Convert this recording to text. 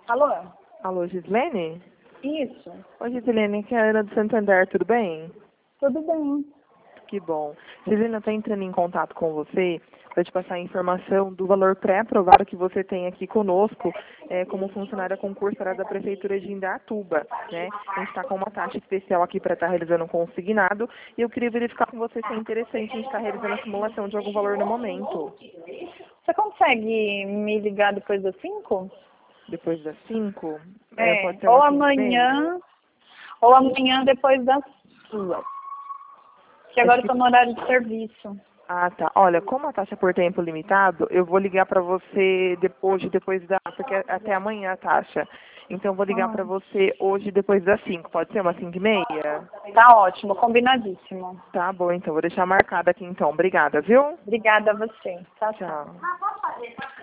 Alô? Alô, Gislene? Isso. Oi, Gislene, aqui é a Ana do Santander, tudo bem? Tudo bem. Que bom. Gislene, eu estou entrando em contato com você para te passar a informação do valor pré-aprovado que você tem aqui conosco como funcionária concursada da Prefeitura de Indaiatuba, né? A gente está com uma taxa especial aqui para estar realizando um consignado e eu queria verificar com você se é interessante a gente estar realizando a simulação de algum valor no momento. Você consegue me ligar depois das 5? Depois das 5? Pode ser Ou umas 5:30? amanhã depois das 2. Que agora eu tô no horário de serviço. Ah, tá. Olha, como a taxa por tempo limitado, eu vou ligar para você depois da, porque é até amanhã a taxa. Então eu vou ligar para você hoje depois das 5. Pode ser umas 5:30? Tá ótimo, combinadíssimo. Tá bom, então vou deixar marcado aqui então. Obrigada, viu? Obrigada a você. Tchau, tchau. Tchau.